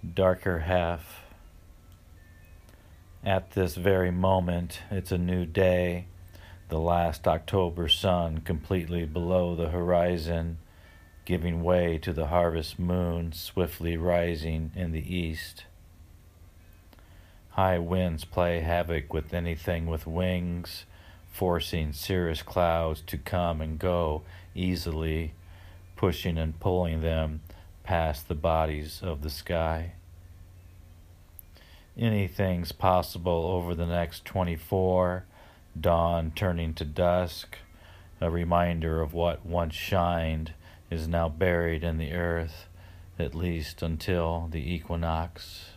darker half. At this very moment, it's a new day, the last October sun completely below the horizon, giving way to the harvest moon swiftly rising in the east. High winds play havoc with anything with wings, forcing cirrus clouds to come and go easily, pushing and pulling them past the bodies of the sky. Anything's possible over the next 24, dawn turning to dusk, a reminder of what once shined is now buried in the earth, at least until the equinox.